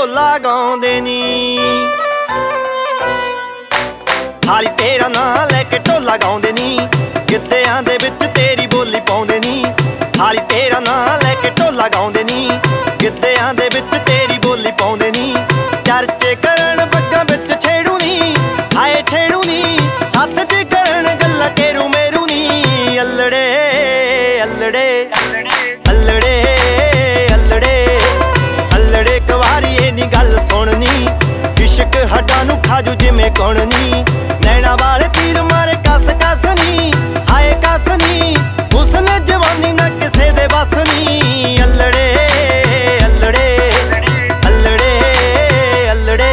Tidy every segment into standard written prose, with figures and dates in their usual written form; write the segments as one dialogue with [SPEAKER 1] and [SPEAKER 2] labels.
[SPEAKER 1] ਢੋਲਾ ਗਾਉਂਦੇ ਨੀ। ਹਾਲੀ ਤੇਰਾ ਨਾਂ ਲੈ ਕੇ ਢੋਲਾ ਗਾਉਂਦੇ ਨੀ, ਗਿੱਧਿਆਂ ਦੇ ਵਿੱਚ ਤੇਰੀ ਬੋਲੀ ਪਾਉਂਦੇ ਨੀ। ਹਾਲੀ ਤੇਰਾ ਨਾਂ ਲੈ ਕੇ ਢੋਲਾ ਗਾਉਂਦੇ ਨੀ, ਗਿੱਧਿਆਂ ਦੇ ਵਿੱਚ ਤੇਰੀ ਬੋਲੀ ਪਾਉਂਦੇ ਨੀ। ਚਰਚੇ ਕਰਨ ਬੱਗਾਂ ਵਿੱਚ ਛੇੜੂ ਨੀ, ਹਾਏ ਛੇੜੂ ਨੀ, ਸੱਥ ਚ ਕਰਨ ਗੱਲਾਂ ਕੇਰੂ ਮੇਰੂ ਨੀ। ਅੱਲੜੇ ਅੱਲੜੇ ਅੱਲੜੇ ਅੱਲੜੇ ਅੱਲੜੇ ਕਵਾਰੀ ਇਹ ਨੀ ਗੱਲ ਸੁਣਨੀ, ਇਸ਼ਕ ਹੱਡਾਂ ਨੂੰ ਖਾਜੂ ਜਿਵੇਂ ਕੌਣ ਨੀ। ਨੈਣਾ ਵਾਲੇ ਤੀਰ ਮਾਰੇ ਕਸ ਕਸ ਨੀ, ਹਾਏ ਕਸ ਨੀ, ਹੁਸਨ ਜਵਾਨੀ ਨਾ ਕਿਸੇ ਦੇ ਬਸ ਨੀ। ਅੱਲੜੇ ਅੱਲੜੇ ਅੱਲੜੇ ਅੱਲੜੇ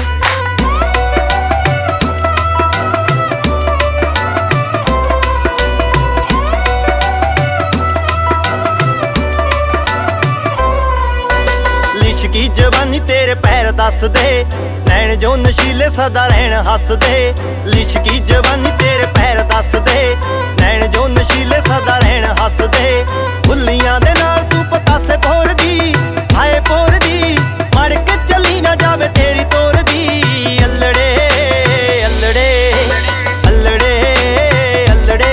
[SPEAKER 1] ਲਿਸ਼ਕੀ ਜਵਾਨੀ ਤੇਰੇ ਪੈਰ ਦੱਸਦੇ, ਨੈਣ ਜੋ ਨਸ਼ੀਲੇ ਸਦਾ ਰਹਿਣ ਹੱਸਦੇ। ਲਿਸ਼ਕੀ ਜਵਾਨੀ ਤੇਰੇ ਪੈਰ ਦੱਸਦੇ, ਨੈਣ ਜੋ ਨਸ਼ੀਲੇ ਸਦਾ ਰਹਿਣ ਹੱਸਦੇ। ਬੁੱਲੀਆਂ ਦੇ ਨਾਲ ਤੂੰ ਪਤਾਸੇ ਭੋਰਦੀ, ਹਾਏ ਭੋਰਦੀ, ਮੜ ਕੇ ਚੱਲੀ ਨਾ ਜਾਵੇ ਤੇਰੀ ਤੋਰਦੀ। ਅੱਲੜੇ ਅੱਲੜੇ ਅੱਲੜੇ ਅੱਲੜੇ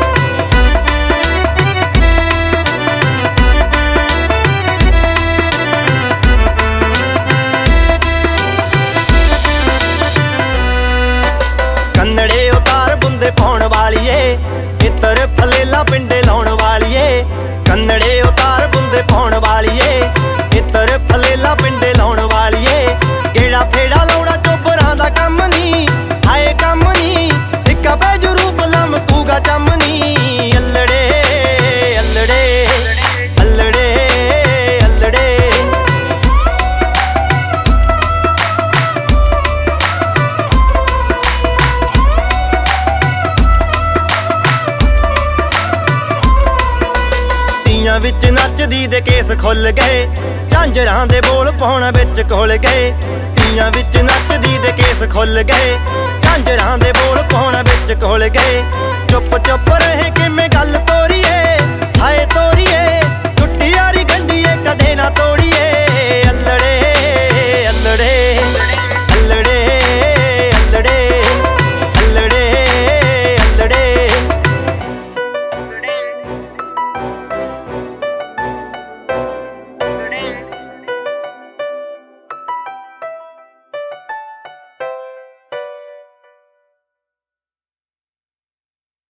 [SPEAKER 1] ਕੰਨੜੇ ਉਤਾਰ ਬੁੰਦੇ ਪਾਉਣ ਵਾਲੀਏ, ਇੱਤਰ ਫਲੇਲਾ ਪਿੰਡੇ ਲਾਉਣ ਵਾਲੀਏ। ਕੰਨੜੇ ਉਤਾਰ ਬੁੰਦੇ ਪਾਉਣ ਵਾਲੀਏ, ਇੱਤਰ ਫਲੇਲਾ ਪਿੰਡੇ ਲਾਉਣ ਵਾਲੀਏ। ਗੇੜਾ ਫੇੜਾ ਲਾਉਣਾ ਚੋਬਰਾਂ ਦਾ ਕੰਮ ਨੀ, ਹਾਏ ਕੰਮ ਨੀ, ਇੱਕਾ ਬੈਜੂ ਰੂਪ ਲਮਕੂਗਾ ਚੰਮ ਨੀ। ਅੱਲੜੇ ਅੱਲੜੇ ਅੱਲੜੇ ਅੱਲੜੇ ਤੀਆਂ ਵਿੱਚ ਨੱਚਦੀ ਦੇ ਕੇਸ ਖੁੱਲ ਗਏ, ਝਾਂਜਰਾਂ ਦੇ ਬੋਲ ਪਾਉਣ ਵਿੱਚ ਘੁਲ ਗਏ। ਤੀਆਂ ਵਿੱਚ ਨੱਚਦੀ ਦੇ ਕੇਸ ਖੁੱਲ ਗਏ, ਝਾਂਜਰਾਂ ਦੇ ਬੋਲ ਪਾਉਣ ਵਿੱਚ ਘੁਲ ਗਏ। ਚੁੱਪ ਚੁੱਪ ਰਹੇ ਕਿਵੇਂ ਗੱਲ ਤੋਰੀਏ, ਹਾਏ